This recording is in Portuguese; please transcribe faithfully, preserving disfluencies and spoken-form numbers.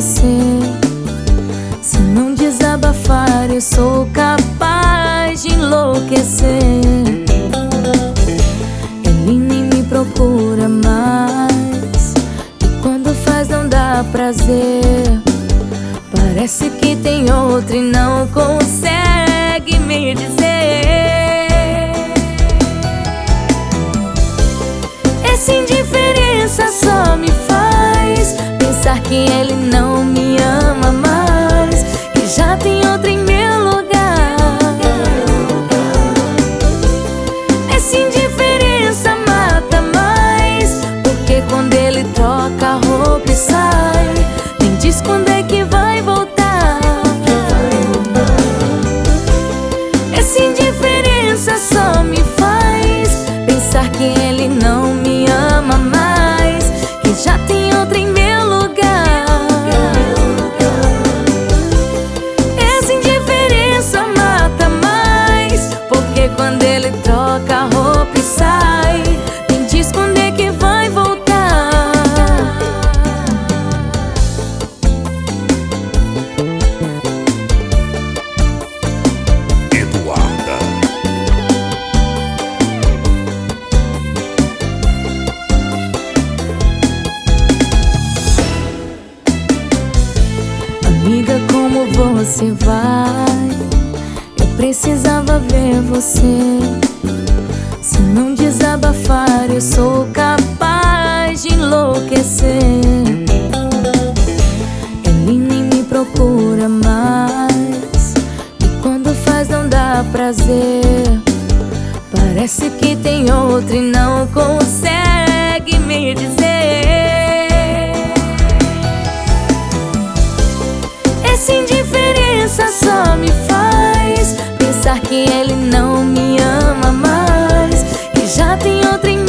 você. Se não desabafar, eu sou capaz de enlouquecer. Ele nem me procura mais, e quando faz não dá prazer. Parece que tem outro e não consegue me dizer. Essa indiferença só me faz pensar que ele não me ama mais, que já tem outro em meu lugar. Essa indiferença mata mais, porque quando ele troca a roupa e sai, nem diz quando é que vai voltar. Essa indiferença só me faz pensar que ele não me ama mais, que já tem outra em meu lugar. Essa indiferença mata mais, porque quando ele troca a roupa e sai, nem diz quando é que vai voltar. Eduarda. Amiga, como você vai? Eu precisava ver você. Se não desabafar, eu sou capaz de enlouquecer. Ele nem me procura mais, e quando faz não dá prazer. Parece que tem outro e não consegue me dizer. Essa indiferença só me faz pensar que ele não me ama mais, que já tem outro em